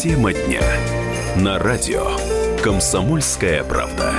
Тема дня. На радио «Комсомольская правда».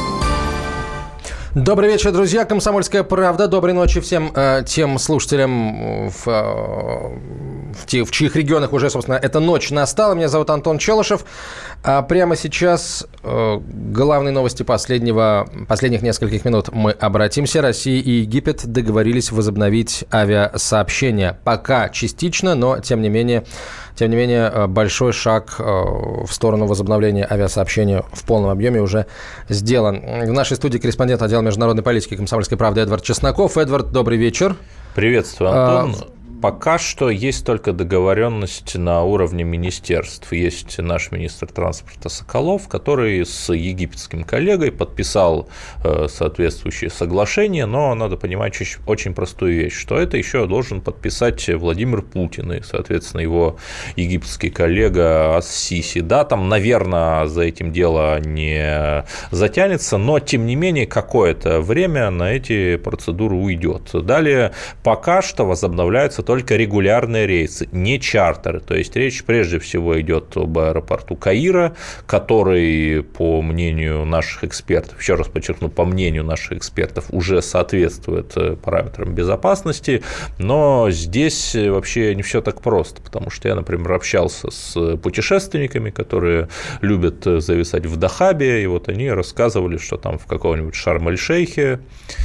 Добрый вечер, друзья. «Комсомольская правда». Доброй ночи всем тем слушателям, в чьих регионах уже, собственно, эта ночь настала. Меня зовут Антон Челышев. А прямо сейчас главные новости последних нескольких минут мы обратимся. Россия и Египет договорились возобновить авиасообщение. Пока частично, но тем не менее, большой шаг в сторону возобновления авиасообщения в полном объеме уже сделан. В нашей студии корреспондент отдела международной политики «Комсомольской правды» Эдвард Чесноков. Эдвард, добрый вечер. Приветствую, Антон. Пока что есть только договоренность на уровне министерств. Есть наш министр транспорта Соколов, который с египетским коллегой подписал соответствующее соглашение, но надо понимать очень простую вещь, что это еще должен подписать Владимир Путин и, соответственно, его египетский коллега ас-Сиси. Да, там, наверное, за этим дело не затянется, но, тем не менее, какое-то время на эти процедуры уйдет. Далее, пока что возобновляются только регулярные рейсы, не чартеры. То есть речь прежде всего идет об аэропорту Каира, который, по мнению наших экспертов, еще раз подчеркну, по мнению наших экспертов, уже соответствует параметрам безопасности, но здесь вообще не все так просто, потому что я, например, общался с путешественниками, которые любят зависать в Дахабе, и вот они рассказывали, что там в каком-нибудь Шарм-эль-Шейхе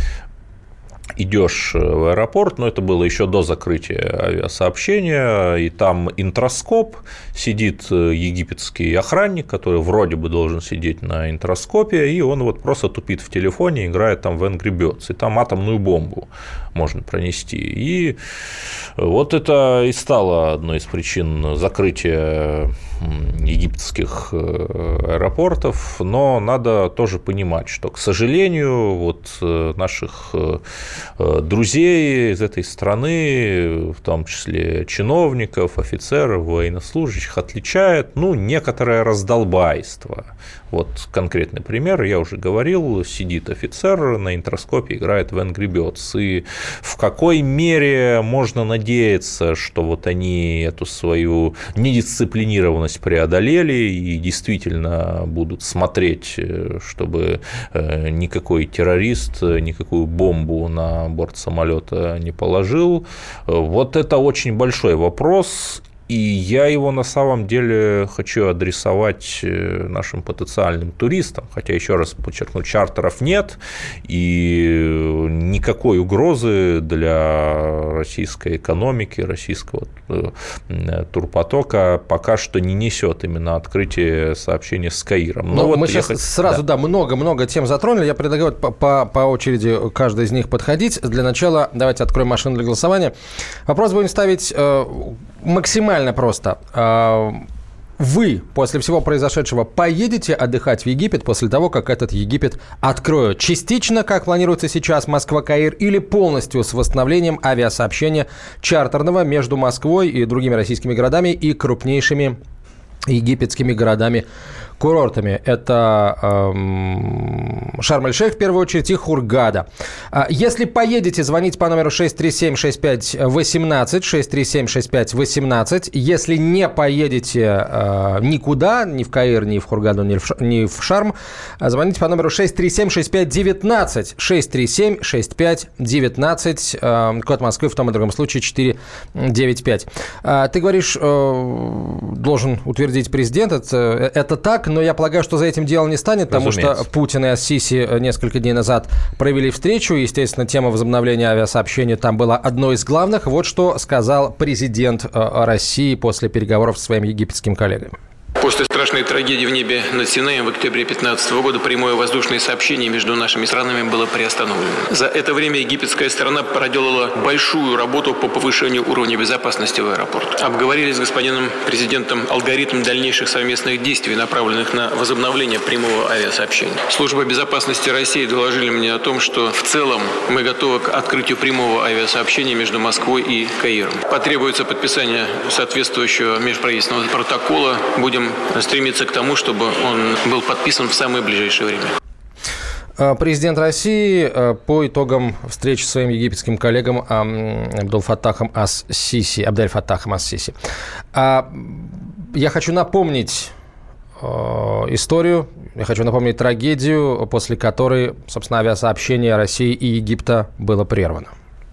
идешь в аэропорт, но это было еще до закрытия авиасообщения, и там интроскоп, сидит египетский охранник, который вроде бы должен сидеть на интроскопе, и он вот просто тупит в телефоне, играет там в Angry Birds, и там атомную бомбу можно пронести. И вот это и стало одной из причин закрытия египетских аэропортов, но надо тоже понимать, что, к сожалению, вот наших друзей из этой страны, в том числе чиновников, офицеров, военнослужащих, отличает, некоторое раздолбайство. Вот конкретный пример, я уже говорил, сидит офицер на интроскопе, играет в Angry Birds, и в какой мере можно надеяться, что вот они эту свою недисциплинированность преодолели и действительно будут смотреть, чтобы никакой террорист никакую бомбу на борт самолета не положил. Вот это очень большой вопрос. И я его на самом деле хочу адресовать нашим потенциальным туристам, хотя, еще раз подчеркну, чартеров нет, и никакой угрозы для российской экономики, российского турпотока пока что не несет именно открытие сообщения с Каиром. Но вот мы сейчас сразу, много тем затронули, я предлагаю по очереди каждой из них подходить. Для начала давайте откроем машину для голосования. Вопрос будем ставить максимально просто. Вы после всего произошедшего поедете отдыхать в Египет после того, как этот Египет откроют? Частично, как планируется сейчас, Москва-Каир, или полностью с восстановлением авиасообщения чартерного между Москвой и другими российскими городами и крупнейшими египетскими городами-курортами? Это Шарм-эль-Шейх, в первую очередь, и Хургада. Если поедете, звоните по номеру 637-6518, 637-6518. Если не поедете никуда, ни в Каир, ни в Хургаду, ни в Шарм, звоните по номеру 637-6519, 637-6519, код Москвы в том и другом случае 495. Ты говоришь, должен утвердить президент, это так, но я полагаю, что за этим дело не станет, потому что Путин и ас-Сиси несколько дней назад провели встречу. Естественно, тема возобновления авиасообщения там была одной из главных. Вот что сказал президент России после переговоров со своим египетским коллегой. После страшной трагедии в небе над Синаем в октябре 2015 года прямое воздушное сообщение между нашими странами было приостановлено. За это время египетская сторона проделала большую работу по повышению уровня безопасности в аэропорту. Обговорили с господином президентом алгоритм дальнейших совместных действий, направленных на возобновление прямого авиасообщения. Служба безопасности России доложили мне о том, что в целом мы готовы к открытию прямого авиасообщения между Москвой и Каиром. Потребуется подписание соответствующего межправительственного протокола. Будем стремиться к тому, чтобы он был подписан в самое ближайшее время. Президент России по итогам встречи с своим египетским коллегом Абдель Фаттахом ас-Сиси. Я хочу напомнить историю, я хочу напомнить трагедию, после которой, собственно, авиасообщение России и Египта было прервано.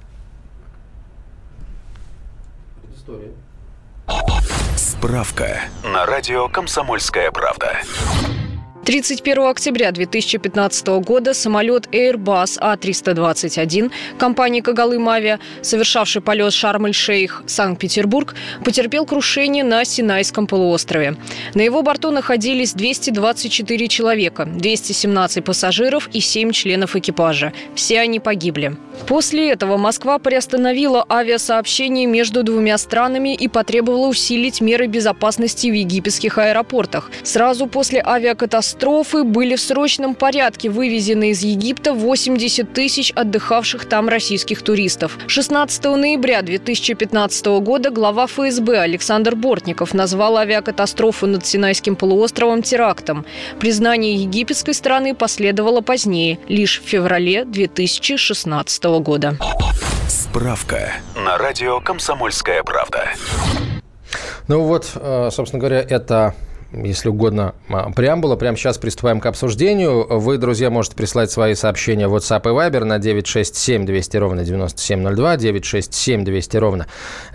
Справка на радио «Комсомольская правда». 31 октября 2015 года самолет Airbus А321 компании «Когалым Авиа», совершавший полет Шарм-эль-Шейх, Санкт-Петербург, потерпел крушение на Синайском полуострове. На его борту находились 224 человека, 217 пассажиров и 7 членов экипажа. Все они погибли. После этого Москва приостановила авиасообщение между двумя странами и потребовала усилить меры безопасности в египетских аэропортах. Сразу после авиакатастрофы были в срочном порядке вывезены из Египта 80 тысяч отдыхавших там российских туристов. 16 ноября 2015 года глава ФСБ Александр Бортников назвал авиакатастрофу над Синайским полуостровом терактом. Признание египетской стороны последовало позднее, лишь в феврале 2016 года. Справка на радио «Комсомольская правда». Ну вот, собственно говоря, это... если угодно, преамбула. Прямо сейчас приступаем к обсуждению. Вы, друзья, можете прислать свои сообщения в WhatsApp и Viber на 967 200 ровно 9702, 967 200 ровно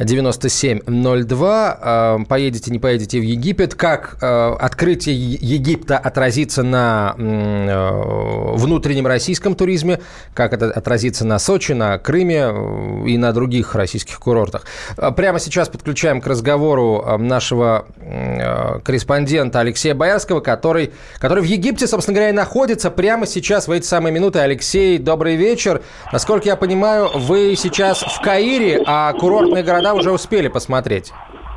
9702. Поедете, не поедете в Египет. Как открытие Египта отразится на внутреннем российском туризме, как это отразится на Сочи, на Крыме и на других российских курортах. Прямо сейчас подключаем к разговору нашего корреспондента Алексея Боярского, который в Египте, собственно говоря, и находится прямо сейчас, в эти самые минуты. Алексей, добрый вечер. Насколько я понимаю, вы сейчас в Каире, а курортные города уже успели посмотреть.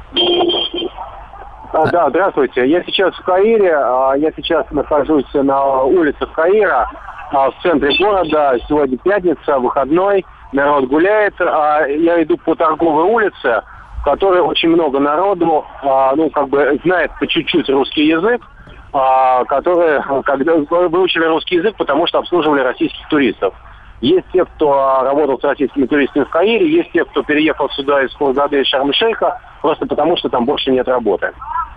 Да, здравствуйте. Я сейчас в Каире. Я сейчас нахожусь на улицах Каира, в центре города. Сегодня пятница, выходной, народ гуляет. Я иду по торговой улице, в которой очень много народу, знает по чуть-чуть русский язык, которые выучили русский язык, потому что обслуживали российских туристов. Есть те, кто работал с российскими туристами в Каире, есть те, кто переехал сюда из Хургады и Шарм-эль-Шейха, просто потому что там больше нет работы.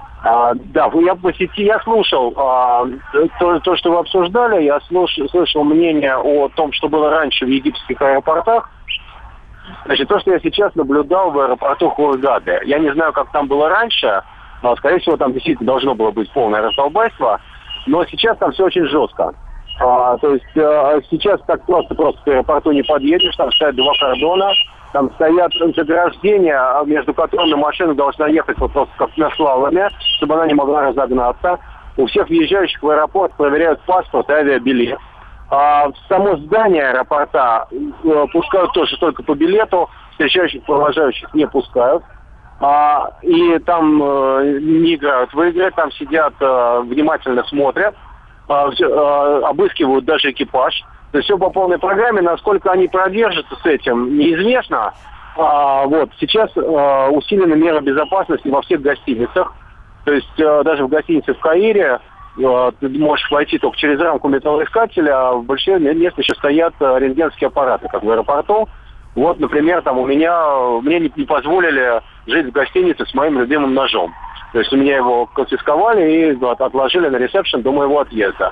Я слушал то, что вы обсуждали, я слышал мнение о том, что было раньше в египетских аэропортах. Значит, то, что я сейчас наблюдал в аэропорту Хургады, я не знаю, как там было раньше, скорее всего, там действительно должно было быть полное раздолбайство, но сейчас там все очень жестко. То есть сейчас так просто к аэропорту не подъедешь, там стоят два кордона, там стоят заграждения, между которыми машина должна ехать вот просто как на слаломе, чтобы она не могла разогнаться. У всех въезжающих в аэропорт проверяют паспорт и авиабилет. В само здание аэропорта пускают тоже только по билету, встречающих, провожающих не пускают. И там не играют в игры, там сидят, внимательно смотрят, обыскивают даже экипаж. То есть все по полной программе. Насколько они продержатся с этим, неизвестно. Сейчас усилены меры безопасности во всех гостиницах. То есть даже в гостинице в Каире ты можешь войти только через рамку металлоискателя, а в большинстве мест еще стоят рентгенские аппараты, как в аэропорту. Вот, например, там мне не позволили жить в гостинице с моим любимым ножом. То есть у меня его конфисковали и отложили на ресепшн до моего отъезда.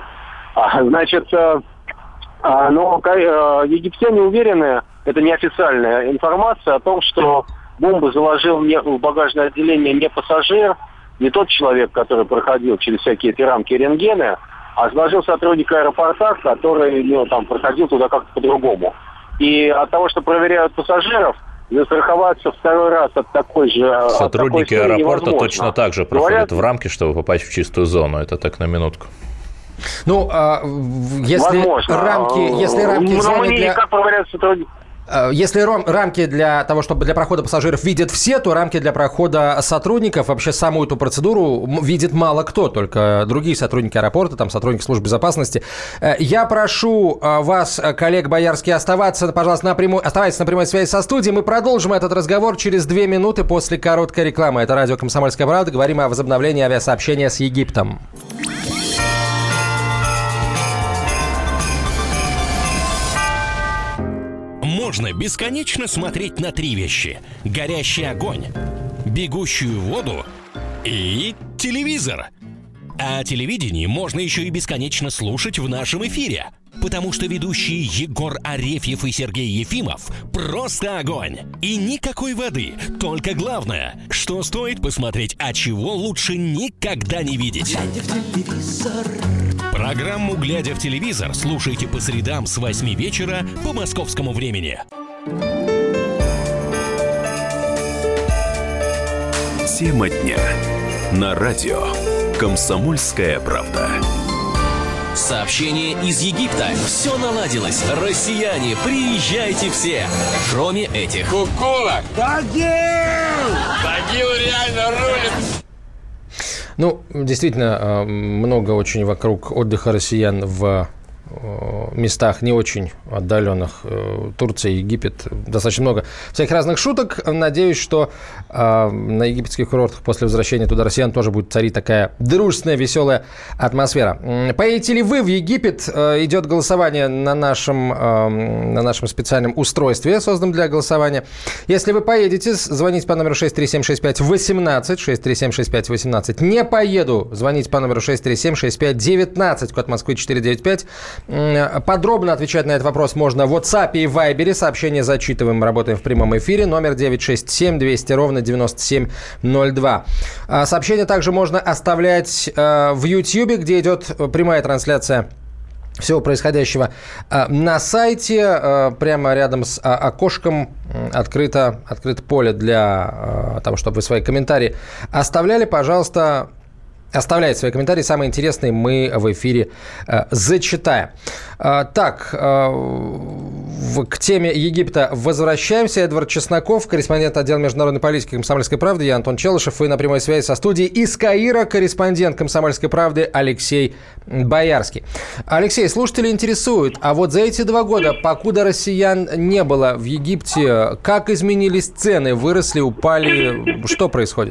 Египтяне уверены, это неофициальная информация о том, что бомбу заложил в багажное отделение не пассажир, не тот человек, который проходил через всякие эти рамки и рентгены, а заложил сотрудник аэропорта, который проходил туда как-то по-другому. И от того, что проверяют пассажиров, застраховаться второй раз от такой же... Сотрудники аэропорта точно так же проходят в рамки, чтобы попасть в чистую зону. Это так на минутку. Если рамки зоны для... Как проверяют сотрудники? Если рамки для того, чтобы для прохода пассажиров видят все, то рамки для прохода сотрудников, вообще саму эту процедуру видит мало кто, только другие сотрудники аэропорта, там сотрудники службы безопасности. Я прошу вас, коллег Боярский, оставайтесь на прямой связи со студией. Мы продолжим этот разговор через 2 минуты после короткой рекламы. Это радио «Комсомольская правда». Говорим о возобновлении авиасообщения с Египтом. Можно бесконечно смотреть на 3 вещи. Горящий огонь, бегущую воду и телевизор. А телевидение можно еще и бесконечно слушать в нашем эфире. Потому что ведущие Егор Арефьев и Сергей Ефимов просто огонь. И никакой воды, только главное, что стоит посмотреть, а чего лучше никогда не видеть. Глядя в телевизор. Программу «Глядя в телевизор» слушайте по средам с 8 вечера по московскому времени. Тема дня. На радио «Комсомольская правда». Сообщение из Египта. Все наладилось. Россияне, приезжайте все. Кроме этих. Кукула! Тагил! Тагил реально рулит! Ну, действительно, много очень вокруг отдыха россиян в местах не очень отдаленных. Турция, Египет. Достаточно много всяких разных шуток. Надеюсь, что на египетских курортах после возвращения туда россиян тоже будет царить такая дружественная, веселая атмосфера. Поедете ли вы в Египет? Идет голосование на нашем специальном устройстве, созданном для голосования. Если вы поедете, звоните по номеру 6376518, 6376518. Не поеду, звоните по номеру 6376519, код Москвы 495. Подробно отвечать на этот вопрос можно в WhatsApp и Viber. Сообщения зачитываем, работаем в прямом эфире. Номер 967-200-97-02. Сообщения также можно оставлять в YouTube, где идет прямая трансляция всего происходящего. На сайте прямо рядом с окошком открыто поле для того, чтобы вы свои комментарии оставляли. Пожалуйста, оставляйте свои комментарии. Самые интересные мы в эфире зачитаем. Так, к теме Египта возвращаемся. Эдвард Чесноков, корреспондент отдела международной политики «Комсомольской правды». Я Антон Челышев. И на прямой связи со студией из Каира корреспондент «Комсомольской правды» Алексей Боярский. Алексей, слушатели интересуют, а вот за эти 2 года, покуда россиян не было в Египте, как изменились цены? Выросли, упали? Что происходит?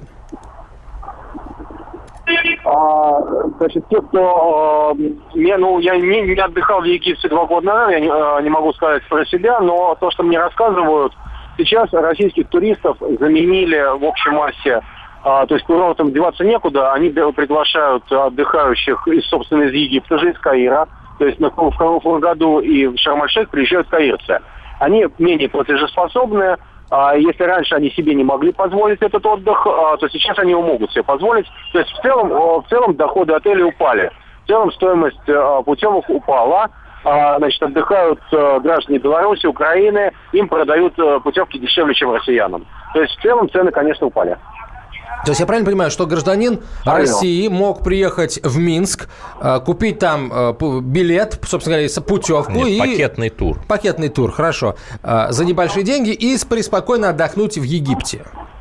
Значит, те, кто... я не отдыхал в Египте 2 года назад, я не могу сказать про себя, но то, что мне рассказывают, сейчас российских туристов заменили в общей массе, то есть курортам деваться некуда, они приглашают отдыхающих, собственно, из Египта же, из Каира, то есть в Хургаду и в Шарм-эль-Шейх приезжают каирцы. Они менее платежеспособные. Если раньше они себе не могли позволить этот отдых, то сейчас они его могут себе позволить. То есть в целом доходы отелей упали. В целом стоимость путевок упала. Значит, отдыхают граждане Беларуси, Украины, им продают путевки дешевле, чем россиянам. То есть в целом цены, конечно, упали. То есть я правильно понимаю, что гражданин России мог приехать в Минск, купить там билет, собственно говоря, путевку и... Пакетный тур. Пакетный тур, хорошо. За небольшие деньги и преспокойно отдохнуть в Египте.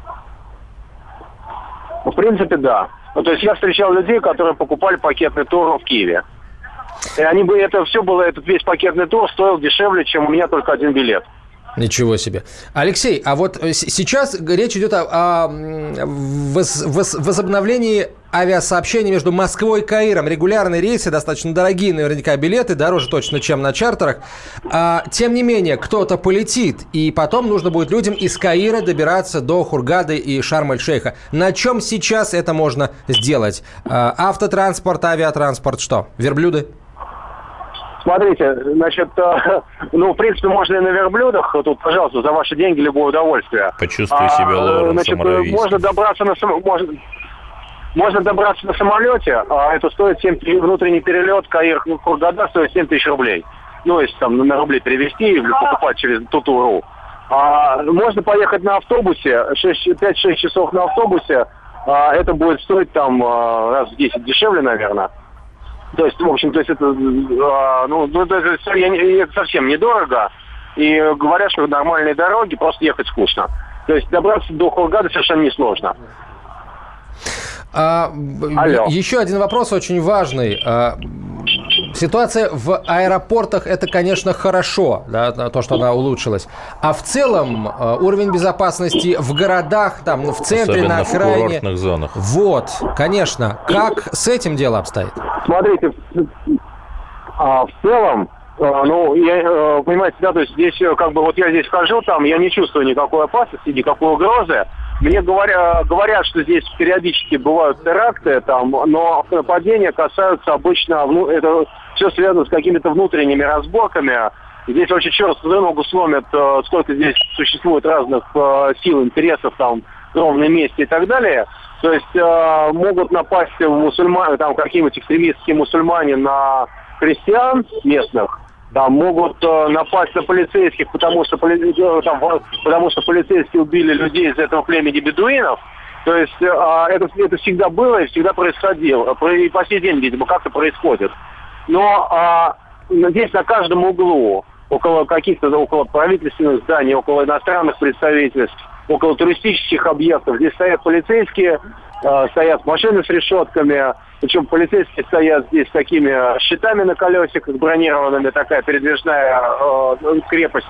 В принципе, да. То есть я встречал людей, которые покупали пакетный тур в Киеве. И этот весь пакетный тур стоил дешевле, чем у меня только один билет. Ничего себе. Алексей, а вот сейчас речь идет о возобновлении авиасообщения между Москвой и Каиром. Регулярные рейсы, достаточно дорогие наверняка билеты, дороже точно, чем на чартерах. Тем не менее, кто-то полетит, и потом нужно будет людям из Каира добираться до Хургады и Шарм-эль-Шейха. На чем сейчас это можно сделать? Автотранспорт, авиатранспорт, что? Верблюды? Смотрите, значит, в принципе, можно и на верблюдах. Тут, пожалуйста, за ваши деньги любое удовольствие. Почувствуй себя Лоуренсом Аравийским. Можно добраться на самолете, это стоит внутренний перелет Каир-Хургада стоит 7 тысяч рублей. Ну, если там на рубли перевести или покупать через Туту.ру. Можно поехать на автобусе, 5-6 часов на автобусе, это будет стоить там раз в 10 дешевле, наверное. То есть, в общем, это совсем недорого. И говорят, что нормальные дороги, просто ехать скучно. То есть добраться до Хургады совершенно несложно. Еще один вопрос очень важный. Ситуация в аэропортах – это, конечно, хорошо, да, то, что она улучшилась. А в целом уровень безопасности в городах, там, в центре, особенно на окраине… в курортных зонах. Вот, конечно. Как с этим дело обстоит? Смотрите, в целом, понимаете, да, то есть здесь, я здесь хожу, там, я не чувствую никакой опасности, никакой угрозы. Мне говорят, что здесь периодически бывают теракты, там, но нападения касаются обычно, это все связано с какими-то внутренними разборками. Здесь очень черт ногу сломят, сколько здесь существует разных сил, интересов, там, кровной мести и так далее. То есть могут напасть мусульмане, там, какие-нибудь экстремистские мусульмане на христиан местных. Там могут напасть на полицейских, потому что полицейские убили людей из этого племени бедуинов. То есть это всегда было и всегда происходило. И по сей день, видимо, как-то происходит. Но здесь на каждом углу, около правительственных зданий, около иностранных представительств, около туристических объектов, здесь стоят полицейские, стоят машины с решетками. Причем полицейские стоят здесь с такими щитами на колесиках, бронированными, такая передвижная крепость.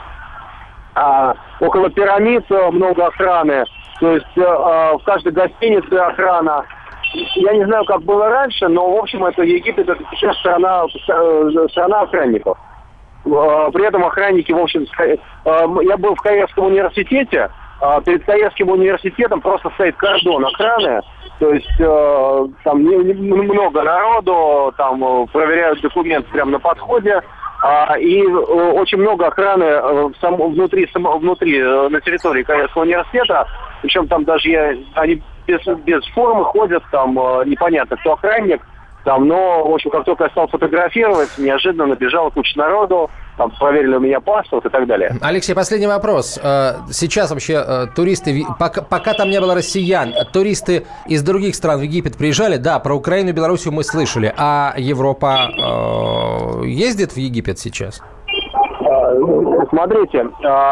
Около пирамид много охраны. То есть в каждой гостинице охрана. Я не знаю, как было раньше, но, в общем, это Египет, это сейчас страна охранников. При этом охранники, в общем, я был в Каирском университете. Перед Каирским университетом просто стоит кордон охраны. То есть там много народу, там проверяют документы прямо на подходе. И очень много охраны внутри на территории Каирского университета. Причем там даже они без формы ходят, там непонятно, кто охранник. Там, но, в общем, как только я стал фотографировать, неожиданно набежала куча народу, там проверили у меня паспорт и так далее. Алексей, последний вопрос. Сейчас вообще туристы, пока там не было россиян, туристы из других стран в Египет приезжали? Да, про Украину и Белоруссию мы слышали. А Европа ездит в Египет сейчас? Смотрите,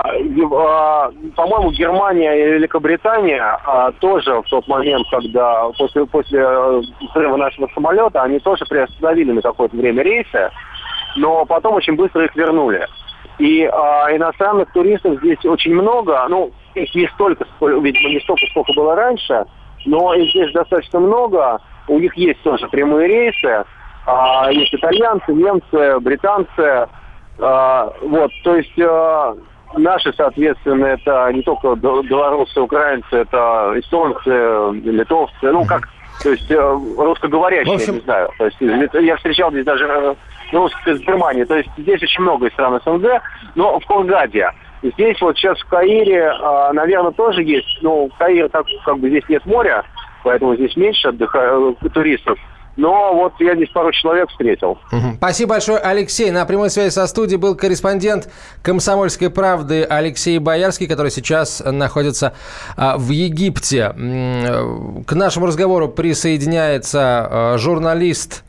по-моему, Германия и Великобритания тоже в тот момент, когда после взрыва нашего самолета, они тоже приостановили на какое-то время рейсы, но потом очень быстро их вернули. И иностранных туристов здесь очень много, их не столько, видимо, не столько, сколько было раньше, но их здесь достаточно много, у них есть тоже прямые рейсы, есть итальянцы, немцы, британцы. То есть наши, соответственно, это не только белорусы, украинцы, это эстонцы, литовцы, то есть русскоговорящие, я не знаю. То есть я встречал здесь даже русских из Германии, то есть здесь очень много из стран СНГ, но в Хургаде. Здесь вот сейчас в Каире, наверное, тоже есть, Каир, как бы здесь нет моря, поэтому здесь меньше туристов. Но вот я здесь пару человек встретил. Спасибо большое, Алексей. На прямой связи со студией был корреспондент «Комсомольской правды» Алексей Боярский, который сейчас находится в Египте. К нашему разговору присоединяется журналист,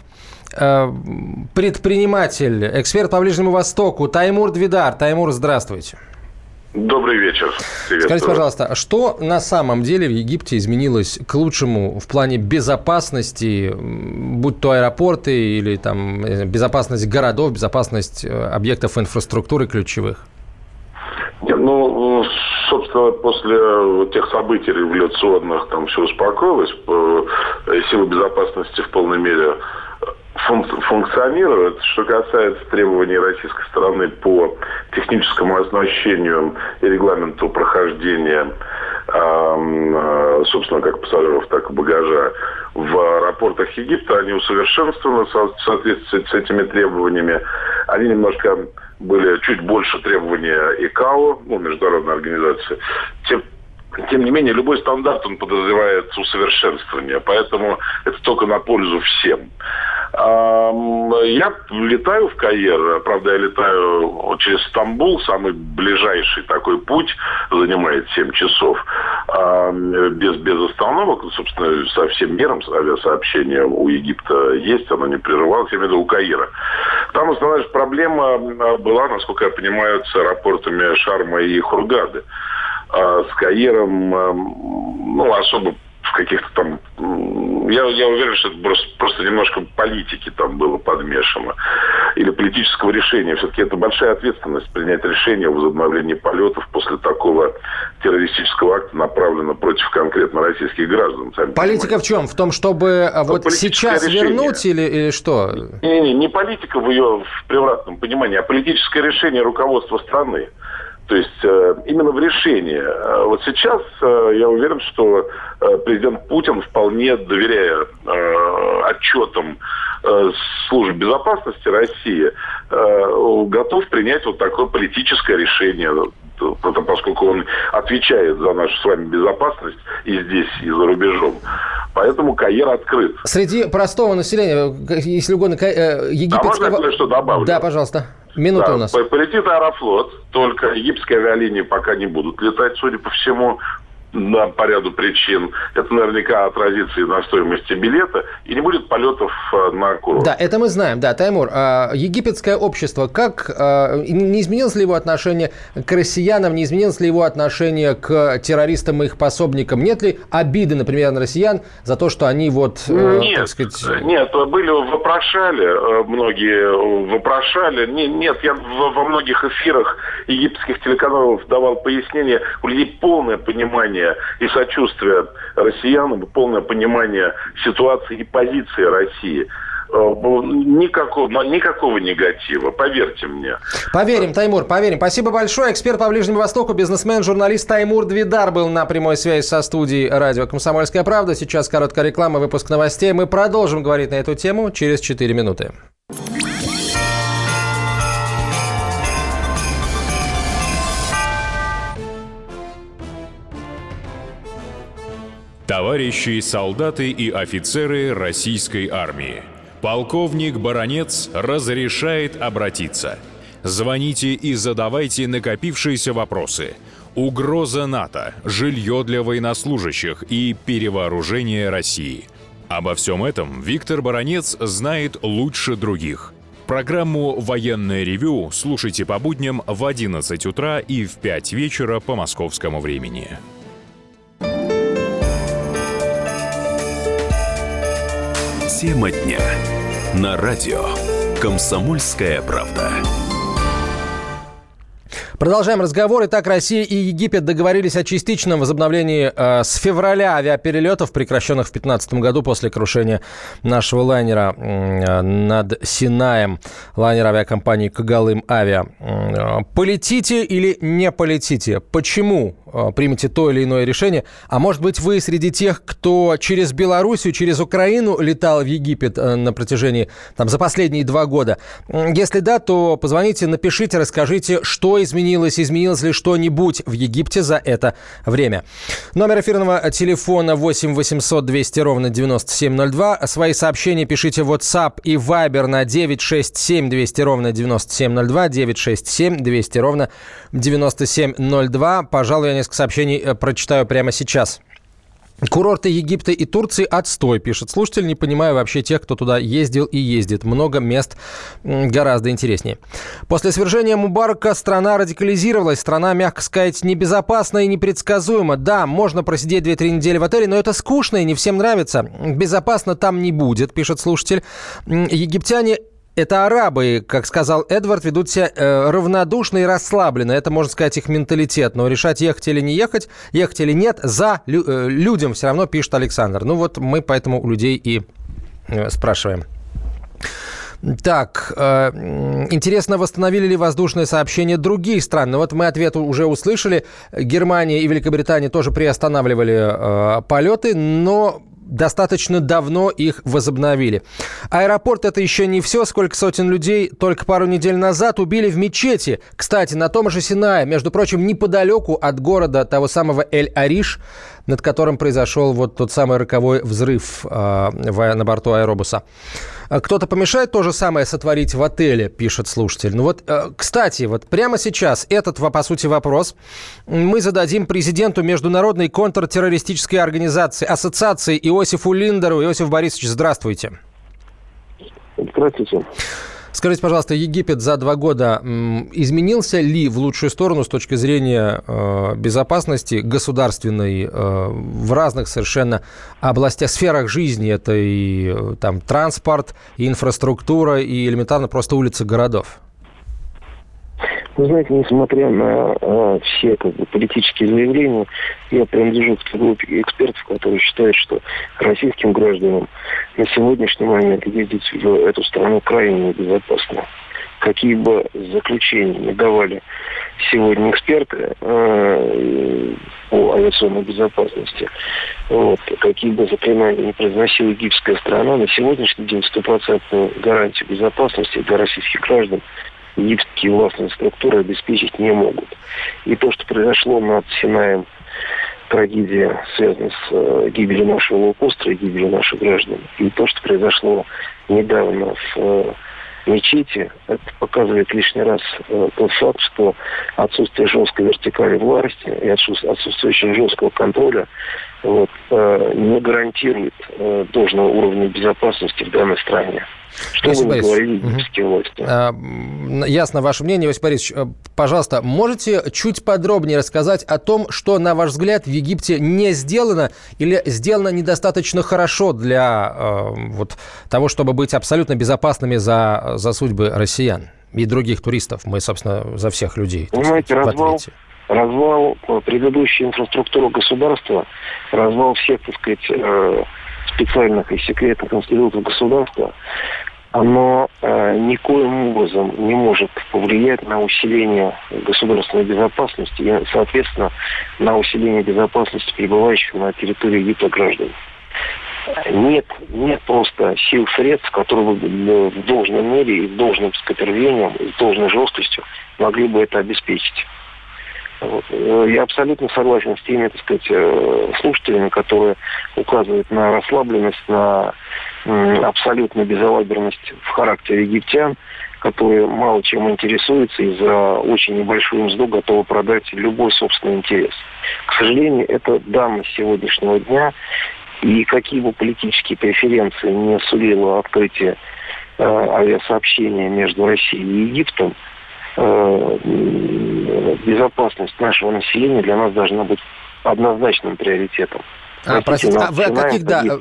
предприниматель, эксперт по Ближнему Востоку Таймур Двидар. Таймур, здравствуйте. Добрый вечер. Скажите, пожалуйста, что на самом деле в Египте изменилось к лучшему в плане безопасности, будь то аэропорты или там безопасность городов, безопасность объектов инфраструктуры ключевых? Собственно, после тех событий революционных там все успокоилось, силы безопасности в полной мере функционирует. Что касается требований российской стороны по техническому оснащению и регламенту прохождения, собственно, как пассажиров, так и багажа в аэропортах Египта, они усовершенствованы в соответствии с этими требованиями. Они немножко были чуть больше требования ИКАО, международной организации. Тем не менее, любой стандарт, он подразумевает усовершенствование, поэтому это только на пользу всем. Я летаю в Каир, правда, я летаю через Стамбул, самый ближайший такой путь занимает 7 часов, без остановок, собственно, со всем миром авиасообщения у Египта есть, оно не прерывалось, я имею в виду у Каира. Там основная проблема была, насколько я понимаю, с аэропортами Шарма и Хургады. С Каиром, особо в каких-то там... Я уверен, что это просто немножко политики там было подмешано. Или политического решения. Все-таки это большая ответственность принять решение о возобновлении полетов после такого террористического акта, направленного против конкретно российских граждан. Политика в чем? В том, чтобы вот сейчас решение вернуть или что? Не политика в ее превратном понимании, а политическое решение руководства страны. То есть именно в решении. Вот сейчас я уверен, что президент Путин, вполне доверяя отчетам служб безопасности России, готов принять вот такое политическое решение, поскольку он отвечает за нашу с вами безопасность и здесь, и за рубежом. Поэтому Каир открыт. Среди простого населения, если угодно, египетского... А можно я кое-что добавлю? Да, пожалуйста. Минута у нас. Полетит Аэрофлот, только египетские авиалинии пока не будут летать, судя по всему, по ряду причин. Это наверняка отразится и на стоимости билета, и не будет полетов на курорт. Да, это мы знаем. Да, Таймур, египетское общество, не изменилось ли его отношение к россиянам, не изменилось ли его отношение к террористам и их пособникам? Нет ли обиды, например, на россиян за то, что они Нет, так сказать... Нет, многие вопрошали. Нет, я во многих эфирах египетских телеканалов давал пояснение. У людей полное понимание и сочувствие россиянам, полное понимание ситуации и позиции России. Никакого негатива, поверьте мне. Поверим, Таймур, поверим. Спасибо большое. Эксперт по Ближнему Востоку, бизнесмен, журналист Таймур Двидар был на прямой связи со студией радио «Комсомольская правда». Сейчас короткая реклама, выпуск новостей. Мы продолжим говорить на эту тему через 4 минуты. Товарищи солдаты и офицеры российской армии, полковник Баранец разрешает обратиться. Звоните и задавайте накопившиеся вопросы. Угроза НАТО, жилье для военнослужащих и перевооружение России. Обо всем этом Виктор Баранец знает лучше других. Программу «Военное ревю» слушайте по будням в 11 утра и в 5 вечера по московскому времени. Тема дня. На радио «Комсомольская правда». Продолжаем разговор. Итак, Россия и Египет договорились о частичном возобновлении с февраля авиаперелетов, прекращенных в 2015 году после крушения нашего лайнера над Синаем, лайнера авиакомпании «Когалым Авиа». Полетите или не полетите? Почему примете то или иное решение? А может быть, вы среди тех, кто через Белоруссию, через Украину летал в Египет на протяжении, за последние 2 года? Если да, то позвоните, напишите, расскажите, что изменилось ли что-нибудь в Египте за это время. Номер эфирного телефона 8 800 200 ровно 9702. Свои сообщения пишите в WhatsApp и Viber на 967 200 ровно 9702. 967 200 ровно 9702. Пожалуй, я несколько сообщений прочитаю прямо сейчас. Курорты Египта и Турции отстой, пишет слушатель. Не понимаю вообще тех, кто туда ездил и ездит. Много мест гораздо интереснее. После свержения Мубарака страна радикализировалась. Страна, мягко сказать, небезопасна и непредсказуема. Да, можно просидеть 2-3 недели в отеле, но это скучно и не всем нравится. Безопасно там не будет, пишет слушатель. Египтяне... Это арабы, как сказал Эдвард, ведут себя равнодушно и расслабленно. Это, можно сказать, их менталитет. Но решать, ехать или не ехать, ехать или нет, за людям все равно, пишет Александр. Ну вот мы поэтому у людей и спрашиваем. Так, интересно, восстановили ли воздушное сообщение других стран? Ну вот мы ответ уже услышали. Германия и Великобритания тоже приостанавливали полеты, но... достаточно давно их возобновили. Аэропорт – это еще не все. Сколько сотен людей только пару недель назад убили в мечети. Кстати, на том же Синае, между прочим, неподалеку от города того самого Эль-Ариш, над которым произошел вот тот самый роковой взрыв на борту аэробуса. Кто-то помешает то же самое сотворить в отеле, пишет слушатель. Ну вот, кстати, вот прямо сейчас этот, по сути, вопрос мы зададим президенту Международной контртеррористической организации, ассоциации Иосифу Линдеру. Иосиф Борисович, здравствуйте. Здравствуйте. Скажите, пожалуйста, Египет за 2 года изменился ли в лучшую сторону с точки зрения безопасности государственной в разных совершенно областях, сферах жизни? Это и транспорт, и инфраструктура, и элементарно просто улицы городов. Вы знаете, несмотря на все политические заявления, я принадлежу к группе экспертов, которые считают, что российским гражданам на сегодняшний момент ездить в эту страну крайне небезопасно. Какие бы заключения не давали сегодня эксперты по авиационной безопасности, вот, какие бы заклинания ни произносила египетская сторона, на сегодняшний день 100% гарантию безопасности для российских граждан египетские властные структуры обеспечить не могут. И то, что произошло над Синаем, трагедия, связанная с гибелью нашего лоукостера и гибелью наших граждан, и то, что произошло недавно в мечети, это показывает лишний раз тот факт, что отсутствие жесткой вертикали власти и отсутствие очень жесткого контроля не гарантирует должного уровня безопасности в данной стране. Что вы говорили египетские власти? Ясно ваше мнение, Иосиф Борисович. Пожалуйста, можете чуть подробнее рассказать о том, что, на ваш взгляд, в Египте не сделано или сделано недостаточно хорошо для того, чтобы быть абсолютно безопасными за судьбы россиян и других туристов? Мы, собственно, за всех людей. Понимаете, развал предыдущей инфраструктуры государства, развал всех, так сказать, специальных и секретных институтов государства, оно никоим образом не может повлиять на усиление государственной безопасности и, соответственно, на усиление безопасности пребывающих на территории Египта граждан. Нет просто сил, средств, которые бы в должной мере и в должном, так сказать, рвением, и с должной жесткостью могли бы это обеспечить. Вот. Я абсолютно согласен с теми, так сказать, слушателями, которые указывают на расслабленность, на абсолютную безалаберность в характере египтян, которые мало чем интересуются и за очень небольшую мзду готовы продать любой собственный интерес. К сожалению, это данность сегодняшнего дня, и какие бы политические преференции не сулило открытие авиасообщения между Россией и Египтом, безопасность нашего населения для нас должна быть однозначным приоритетом. Простите, вы о каких,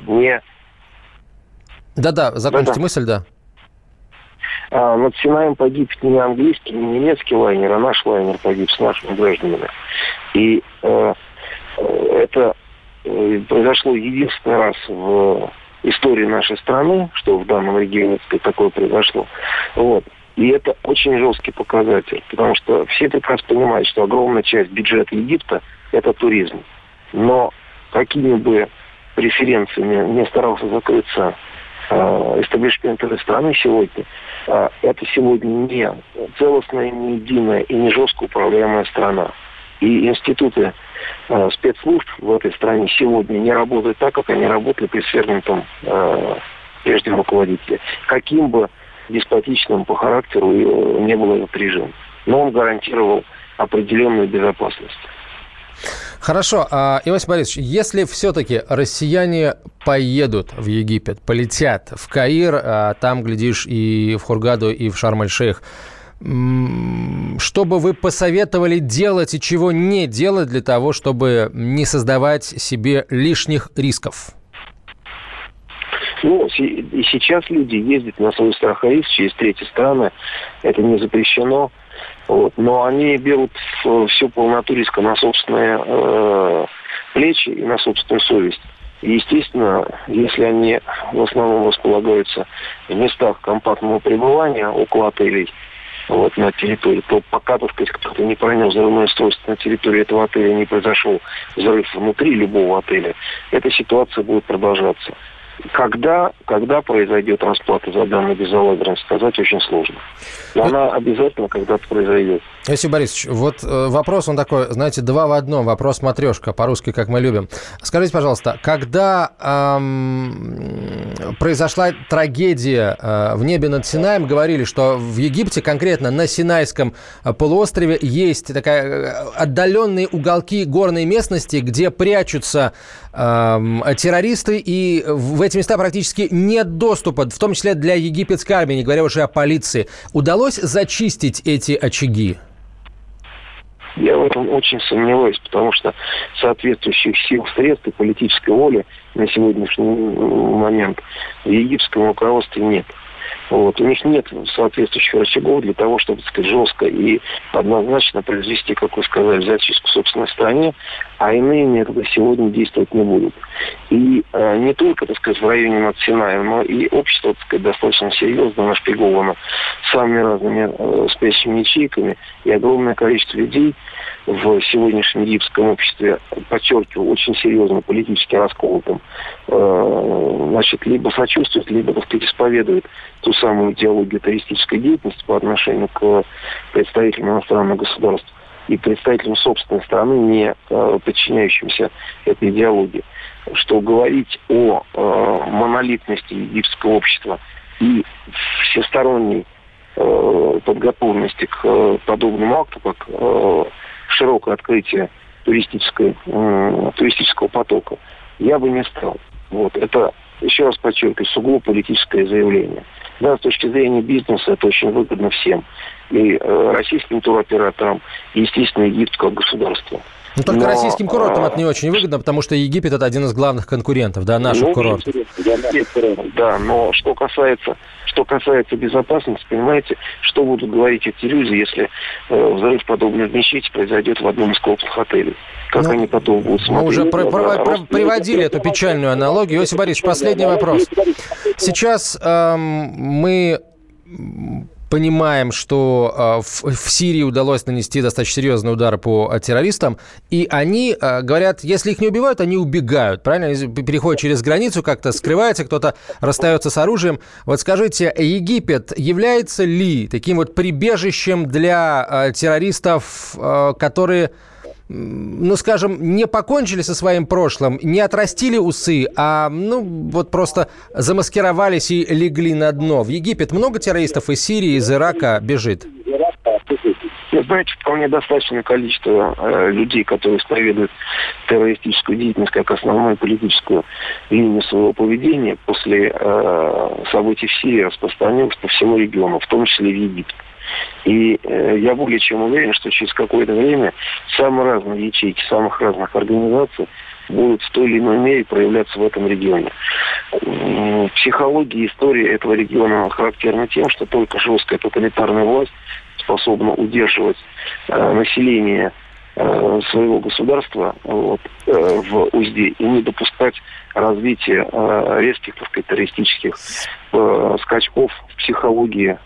Да-да, закончите мысль, да. Над Синаем погиб не английский, не немецкий лайнер, а наш лайнер погиб с нашими гражданами. И это произошло единственный раз в истории нашей страны, что в данном регионе такое произошло. Вот. И это очень жесткий показатель, потому что все прекрасно понимают, что огромная часть бюджета Египта – это туризм. Но какими бы преференциями не старался закрыться эстаблишмент этой страны сегодня, это сегодня не целостная, не единая и не жестко управляемая страна. И институты спецслужб в этой стране сегодня не работают так, как они работали при свергнутом прежде руководителе. Каким бы деспотичным по характеру не был этот режим. Но он гарантировал определенную безопасность. Хорошо. Иосиф Борисович, если все-таки россияне поедут в Египет, полетят в Каир, там, глядишь, и в Хургаду, и в Шарм-эль-Шейх, что бы вы посоветовали делать и чего не делать для того, чтобы не создавать себе лишних рисков? И сейчас люди ездят на свой страх и риск через третьи страны. Это не запрещено. Но они берут всю полноту риска на собственные плечи и на собственную совесть. И, естественно, если они в основном располагаются в местах компактного пребывания около отелей, на территории, то пока, так сказать, кто-то не пронес взрывное устройство на территории этого отеля, не произошел взрыв внутри любого отеля, эта ситуация будет продолжаться. Когда произойдет расплата за данную безалаберность, сказать очень сложно. Но она обязательно когда-то произойдет. Иосиф Борисович, вопрос, он такой, знаете, два в одном. Вопрос матрешка, по-русски, как мы любим. Скажите, пожалуйста, когда произошла трагедия в небе над Синаем, говорили, что в Египте, конкретно на Синайском полуострове, есть такая отдаленные уголки горной местности, где прячутся террористы, и в эти места практически нет доступа, в том числе для египетской армии, не говоря уже о полиции. Удалось зачистить эти очаги? Я в этом очень сомневаюсь, потому что соответствующих сил, средств и политической воли на сегодняшний момент в египетском руководстве нет. Вот. У них нет соответствующих рычагов для того, чтобы, так сказать, жестко и однозначно произвести, как вы сказали, зачистку в собственной стране, а иные методы сегодня действовать не будут. И не только, так сказать, в районе над Синаем, но и общество, так сказать, достаточно серьезно нашпиговано самыми разными спящими ячейками, и огромное количество людей в сегодняшнем египетском обществе, подчеркиваю, очень серьезно политически расколотым, значит, либо сочувствует, либо, так сказать, исповедует ту самую идеологию террористической деятельности по отношению к представителям иностранных государств и представителям собственной страны, не подчиняющимся этой идеологии. Что говорить о монолитности египетского общества и всесторонней подготовленности к подобному акту, как широкое открытие туристического потока, я бы не стал. Вот. Это, еще раз подчеркиваю, сугубо политическое заявление. Да, с точки зрения бизнеса это очень выгодно всем. И российским туроператорам, и, естественно, Египет как государству. Но только российским курортам это не очень выгодно, потому что Египет – это один из главных конкурентов, да, наших курортов. Да, но что касается безопасности, понимаете, что будут говорить эти люди, если взрыв подобной мечети произойдет в одном из крупных отелей? Как они потом будут смотреть? Мы уже приводили эту печальную аналогию. Иосиф Борисович, последний вопрос. Сейчас мы понимаем, что в Сирии удалось нанести достаточно серьезный удар по террористам, и они говорят, если их не убивают, они убегают, правильно? Они переходят через границу, как-то скрываются, кто-то расстается с оружием. Вот скажите, Египет является ли таким вот прибежищем для террористов, которые, ну, скажем, не покончили со своим прошлым, не отрастили усы, а, вот просто замаскировались и легли на дно? В Египет много террористов из Сирии, из Ирака бежит? Вы знаете, вполне достаточное количество людей, которые исповедуют террористическую деятельность как основную политическую линию своего поведения, после событий в Сирии распространилось по всему региону, в том числе и в Египет. И я более чем уверен, что через какое-то время самые разные ячейки самых разных организаций будут в той или иной мере проявляться в этом регионе. Психология и история этого региона характерна тем, что только жесткая тоталитарная власть способна удерживать население своего государства в узде и не допускать развития резких, так сказать, террористических скачков в психологии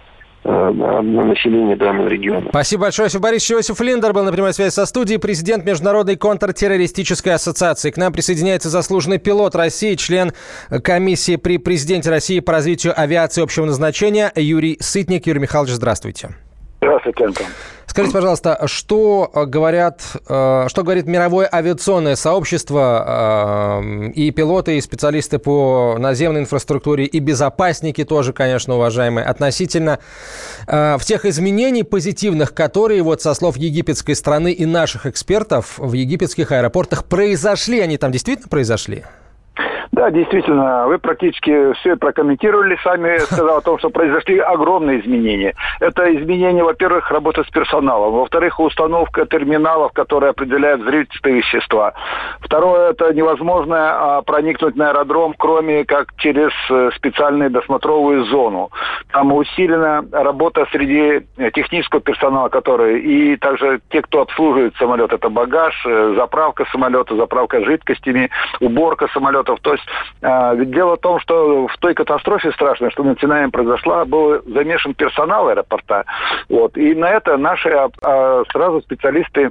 населения данного региона. Спасибо большое, Иосиф Борисович. Иосиф Линдер был на прямой связи со студией, президент Международной контртеррористической ассоциации. К нам присоединяется заслуженный пилот России, член комиссии при президенте России по развитию авиации общего назначения Юрий Сытник. Юрий Михайлович, здравствуйте. Здравствуйте, Антон. Скажите, пожалуйста, что говорит мировое авиационное сообщество и пилоты, и специалисты по наземной инфраструктуре, и безопасники тоже, конечно, уважаемые, относительно всех изменений позитивных, которые, вот со слов египетской страны и наших экспертов, в египетских аэропортах произошли? Они там действительно произошли? Да, действительно, вы практически все прокомментировали сами, сказал о том, что произошли огромные изменения. Это изменения, во-первых, работа с персоналом, во-вторых, установка терминалов, которые определяют взрывчатые вещества. Второе, это невозможно проникнуть на аэродром, кроме как через специальную досмотровую зону. Там усилена работа среди технического персонала, который и также те, кто обслуживает самолет, это багаж, заправка самолета, заправка жидкостями, уборка самолетов. То есть ведь дело в том, что в той катастрофе страшной, что над Синаем произошла, был замешан персонал аэропорта. Вот. И на это наши сразу специалисты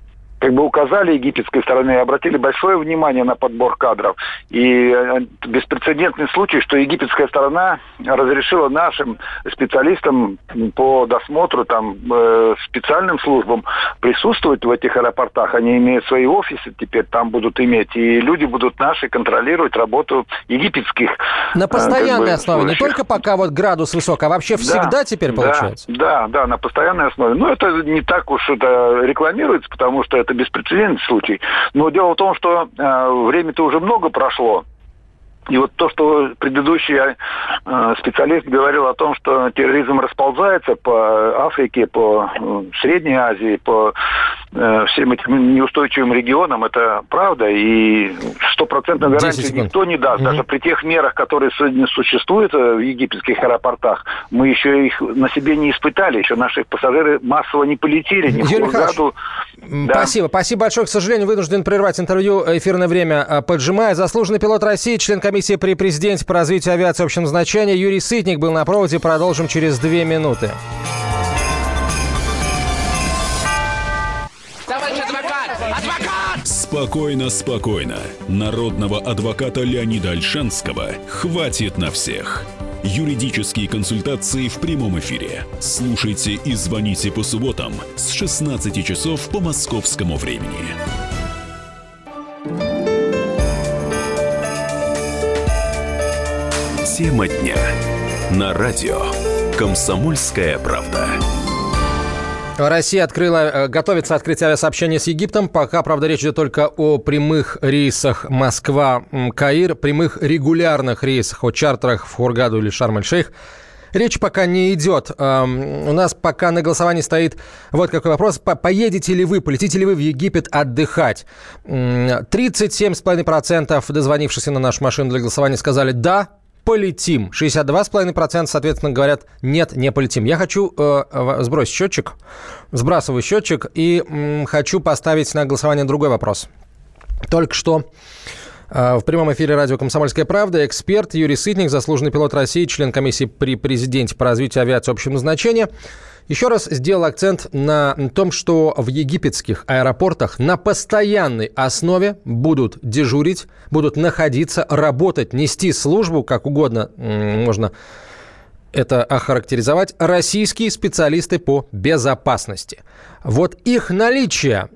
указали египетской стороне и обратили большое внимание на подбор кадров. И беспрецедентный случай, что египетская сторона разрешила нашим специалистам по досмотру, специальным службам присутствовать в этих аэропортах. Они имеют свои офисы теперь, там будут иметь. И люди будут наши контролировать работу египетских. На постоянной основе, не только пока вот градус высок, а вообще всегда теперь получается? Да, на постоянной основе. Но это не так уж это рекламируется, потому что это беспрецедентный случай. Но дело в том, что время-то уже много прошло. И вот то, что предыдущий специалист говорил о том, что терроризм расползается по Африке, по Средней Азии, по всем этим неустойчивым регионам, это правда. И стопроцентной гарантии никто не даст. Даже при тех мерах, которые сегодня существуют в египетских аэропортах, мы еще их на себе не испытали. Еще наши пассажиры массово не полетели. Ни в Хургаду. Спасибо. Спасибо большое. К сожалению, вынужден прервать интервью. Эфирное время поджимает. Заслуженный пилот России, член комиссии при президенте по развитию авиации общего назначения Юрий Сытник был на проводе. Продолжим через 2 минуты. Товарищ адвокат! Адвокат! Спокойно, спокойно. Народного адвоката Леонида Ольшанского хватит на всех. Юридические консультации в прямом эфире. Слушайте и звоните по субботам с 16 часов по московскому времени. Тема дня. На радио «Комсомольская правда». Россия готовится открыть авиасообщение с Египтом. Пока, правда, речь идет только о прямых рейсах Москва-Каир, прямых регулярных рейсах, о чартерах в Хургаду или Шарм-эль-Шейх. Речь пока не идет. У нас пока на голосовании стоит вот какой вопрос. Поедете ли вы, полетите ли вы в Египет отдыхать? 37,5% дозвонившихся на нашу машину для голосования сказали «да». Полетим. 62,5%, соответственно, говорят, нет, не полетим. Я хочу сбросить счетчик, сбрасываю счетчик и хочу поставить на голосование другой вопрос. Только что в прямом эфире радио «Комсомольская правда» эксперт Юрий Сытник, заслуженный пилот России, член комиссии при президенте по развитию авиации общего назначения, еще раз сделал акцент на том, что в египетских аэропортах на постоянной основе будут дежурить, будут находиться, работать, нести службу, как угодно можно это охарактеризовать, российские специалисты по безопасности. Вот их наличие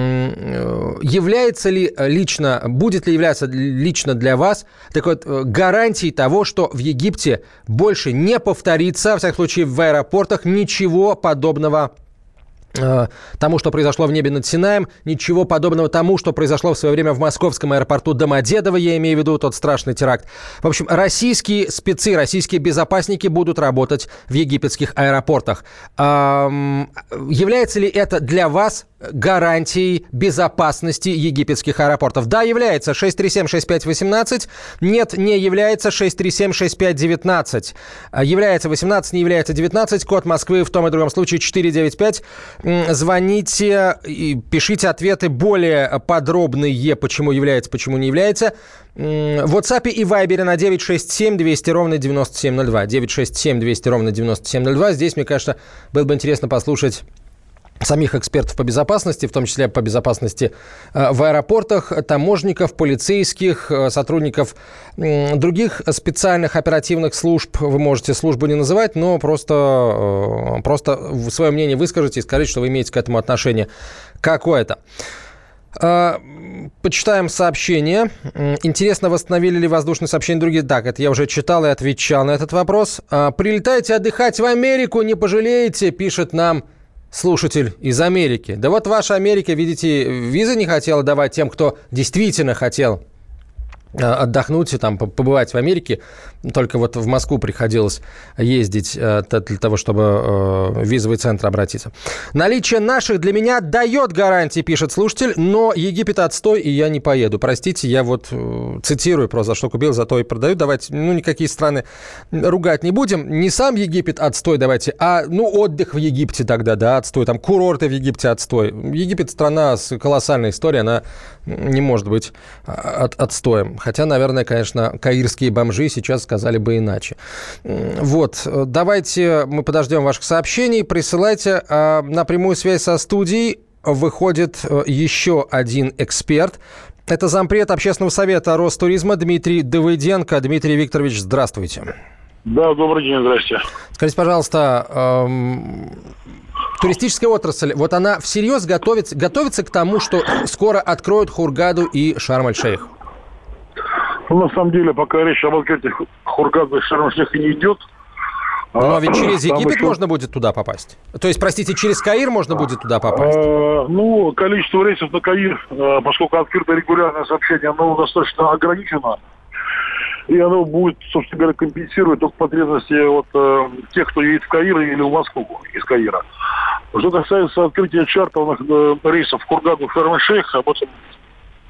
будет ли являться лично для вас такой вот гарантией того, что в Египте больше не повторится, во всяком случае, в аэропортах ничего подобного тому, что произошло в небе над Синаем, ничего подобного тому, что произошло в свое время в московском аэропорту Домодедово, я имею в виду тот страшный теракт. В общем, российские спецы, российские безопасники будут работать в египетских аэропортах. Является ли это для вас гарантией безопасности египетских аэропортов? Да, является. 637-6518. Нет, не является. 637-6519. Является 18, не является 19. Код Москвы в том и другом случае 495. Звоните и пишите ответы более подробные, почему является, почему не является. В WhatsApp и Viber на 967-200-97-02. 967-200-97-02. Здесь, мне кажется, было бы интересно послушать самих экспертов по безопасности, в том числе по безопасности в аэропортах, таможенников, полицейских, сотрудников других специальных оперативных служб. Вы можете службу не называть, но просто свое мнение выскажите и скажите, что вы имеете к этому отношение какое-то. Почитаем сообщения. Интересно, восстановили ли воздушные сообщения другие? Так, это я уже читал и отвечал на этот вопрос. Прилетайте отдыхать в Америку, не пожалеете, пишет нам слушатель из Америки. Да вот ваша Америка, видите, визы не хотела давать тем, кто действительно хотел отдохнуть, там, побывать в Америке. Только вот в Москву приходилось ездить для того, чтобы в визовый центр обратиться. Наличие наших для меня дает гарантии, пишет слушатель, но Египет отстой, и я не поеду. Простите, я вот цитирую просто, за что купил, за то и продаю. Давайте, никакие страны ругать не будем. Не сам Египет отстой давайте, а, отдых в Египте тогда, да, отстой. Там курорты в Египте отстой. Египет страна с колоссальной историей, она не может быть отстоем. Хотя, наверное, конечно, каирские бомжи сейчас сказали бы иначе. Вот, давайте мы подождем ваших сообщений, присылайте. На прямую связь со студией выходит еще один эксперт. Это зампред Общественного совета Ростуризма Дмитрий Давыденко. Дмитрий Викторович, здравствуйте. Да, добрый день, здрасте. Скажите, пожалуйста, туристическая отрасль, вот она всерьез готовится к тому, что скоро откроют Хургаду и Шарм-эль-Шейх? На самом деле, пока речь об открытии Хургады и Шарм-эль-Шейха не идет. Но ведь через Египет можно будет туда попасть? То есть, простите, через Каир можно будет туда попасть? Количество рейсов на Каир, поскольку открыто регулярное сообщение, оно достаточно ограничено. И оно будет, собственно говоря, компенсировать только потребности тех, кто едет в Каир или в Москву из Каира. Что касается открытия чартерных рейсов в Хургаду и Шарм-эль-Шейх, об этом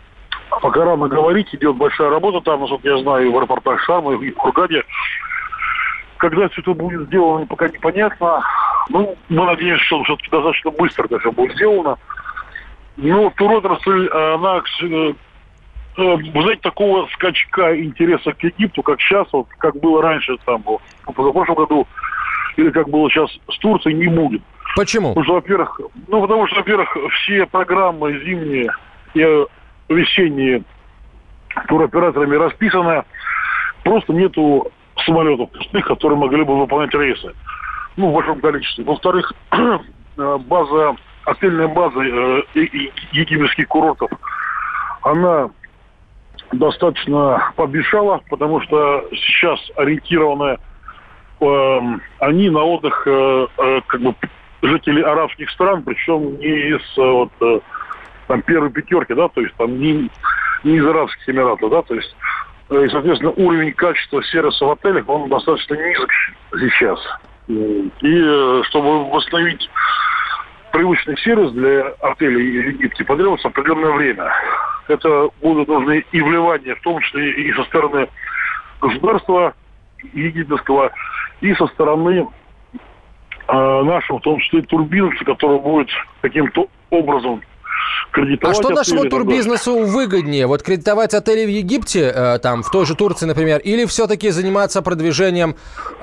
пока рано говорить, идет большая работа там, насколько я знаю, в аэропортах Шарма и в Хургаде. Когда все это будет сделано, пока непонятно. Ну, мы надеемся, что все-таки достаточно быстро это все будет сделано. Но туротрасль, она, вы знаете, такого скачка интереса к Египту, как сейчас, вот, как было раньше, там, в прошлом году, или как было сейчас с Турцией, не будет. Почему? Потому что, во-первых, все программы зимние и весенние туроператорами расписаны. Просто нету самолетов пустых, которые могли бы выполнять рейсы. В большом количестве. Во-вторых, отельная база египетских курортов, она достаточно побежала, потому что сейчас ориентированы они на отдых жителей арабских стран, причем не из первой пятерки, да, то есть там не из Арабских Эмиратов, да, то есть и, соответственно, уровень качества сервиса в отелях, он достаточно низок сейчас. И чтобы восстановить привычный сервис для отелей в Египте, потребуется определенное время. Это будут нужны и вливания, в том числе и со стороны государства египетского, и со стороны нашего, в том числе турбизнеса, который будет каким-то образом кредитовать. А что отели, нашему турбизнесу выгоднее? Вот кредитовать отели в Египте, там, в той же Турции, например, или все-таки заниматься продвижением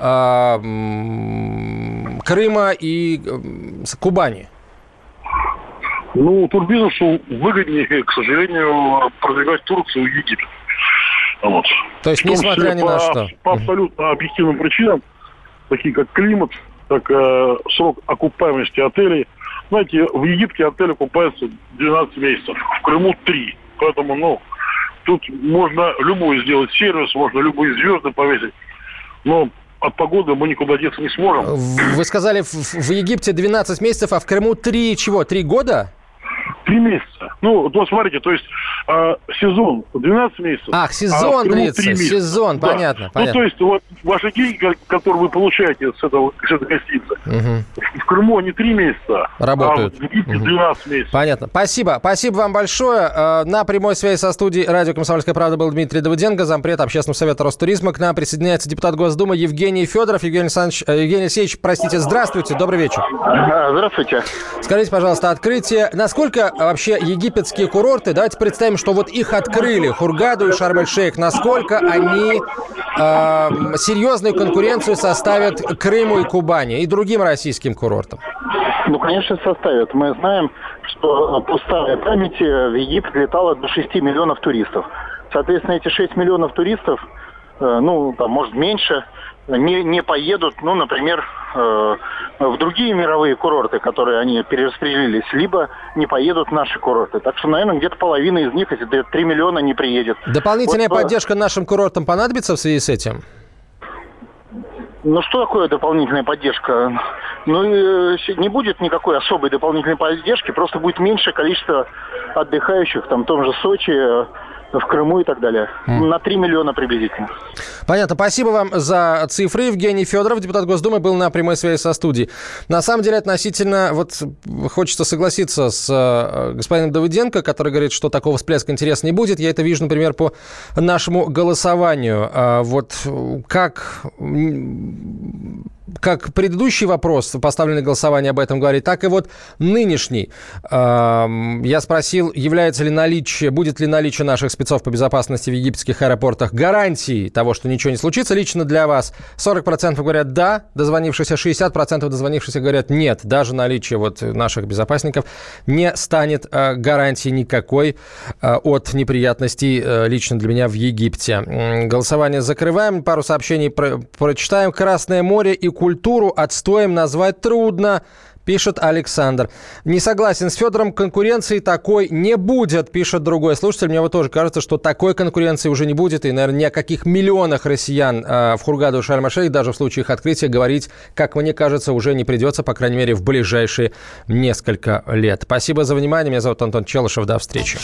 Крыма и Кубани? Турбизнесу выгоднее, к сожалению, продвигать Турцию и Египет. Вот. То есть, несмотря ни на что. По абсолютно объективным причинам, такие как климат, так срок окупаемости отелей. Знаете, в Египте отель окупается 12 месяцев, в Крыму 3. Поэтому, тут можно любой сделать сервис, можно любые звезды повесить. Но от погоды мы никуда деться не сможем. Вы сказали, в Египте 12 месяцев, а в Крыму 3 чего? 3 года? 3 месяца. Смотрите, то есть сезон 12 месяцев. Сезон длится. Сезон, да. Понятно. То есть ваши деньги, которые вы получаете с этой гостиницы, в Крыму они 3 месяца, работают. А в Египте 12 месяцев. Понятно. Спасибо. Спасибо вам большое. На прямой связи со студией радио «Комсомольская правда» был Дмитрий Давыденко, зампред Общественного совета Ростуризма. К нам присоединяется депутат Госдумы Евгений Федоров. Евгений Алексеевич, здравствуйте, добрый вечер. Здравствуйте. Скажите, пожалуйста, открытие. Насколько вообще египетские курорты, давайте представим, что вот их открыли, Хургаду и Шарм-эль-Шейх, насколько они серьезную конкуренцию составят Крыму и Кубани и другим российским курортам? Конечно, составят. Мы знаем, что по старой памяти в Египет летало до 6 миллионов туристов. Соответственно, эти 6 миллионов туристов, может меньше, не поедут, например, в другие мировые курорты, которые они перераспределились, либо не поедут в наши курорты. Так что, наверное, где-то половина из них, если 3 миллиона, не приедет. Дополнительная поддержка нашим курортам понадобится в связи с этим? Что такое дополнительная поддержка? Не будет никакой особой дополнительной поддержки, просто будет меньшее количество отдыхающих, в том же Сочи, в Крыму и так далее. На 3 миллиона приблизительно. Понятно. Спасибо вам за цифры. Евгений Федоров, депутат Госдумы, был на прямой связи со студией. На самом деле, относительно, хочется согласиться с господином Давыденко, который говорит, что такого всплеска интереса не будет. Я это вижу, например, по нашему голосованию. Как предыдущий вопрос, поставленный голосование об этом говорит, так и нынешний. Я спросил, будет ли наличие наших спецов по безопасности в египетских аэропортах гарантией того, что ничего не случится лично для вас. 40% говорят «да», дозвонившиеся, 60% дозвонившиеся говорят «нет». Даже наличие наших безопасников не станет гарантией никакой от неприятностей лично для меня в Египте. Голосование закрываем. Пару сообщений прочитаем. Красное море и культуру отстоем назвать трудно, пишет Александр. Не согласен с Федором, конкуренции такой не будет, пишет другой слушатель. Мне тоже кажется, что такой конкуренции уже не будет, и, наверное, ни о каких миллионах россиян в Хургаду и Шарм-эль-Шейх даже в случае их открытия говорить, как мне кажется, уже не придется, по крайней мере, в ближайшие несколько лет. Спасибо за внимание. Меня зовут Антон Челышев. До встречи.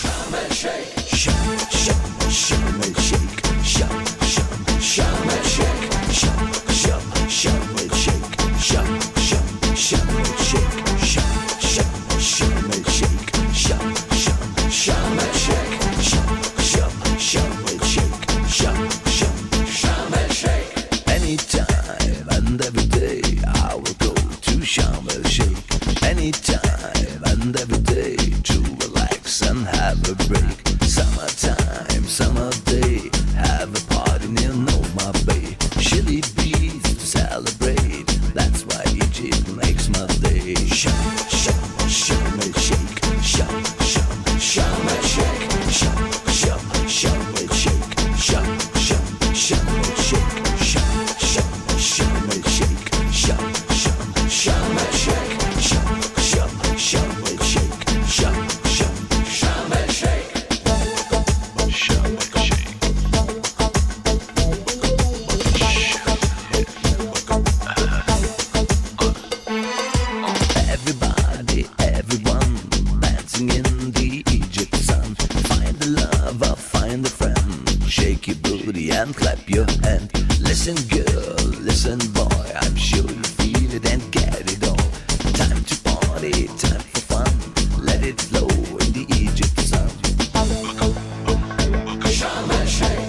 and clap your hand. Listen girl, listen boy, I'm sure you feel it and get it all. Time to party, time for fun. Let it flow in the Egypt sun. Sharm el-Sheikh.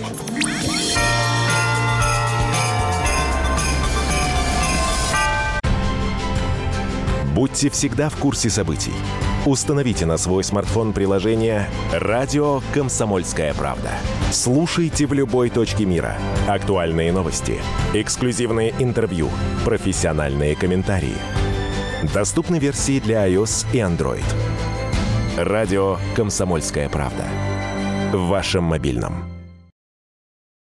Будьте всегда в курсе событий. Установите на свой смартфон приложение «Радио Комсомольская правда». Слушайте в любой точке мира. Актуальные новости, эксклюзивные интервью, профессиональные комментарии. Доступны версии для iOS и Android. «Радио Комсомольская правда». В вашем мобильном.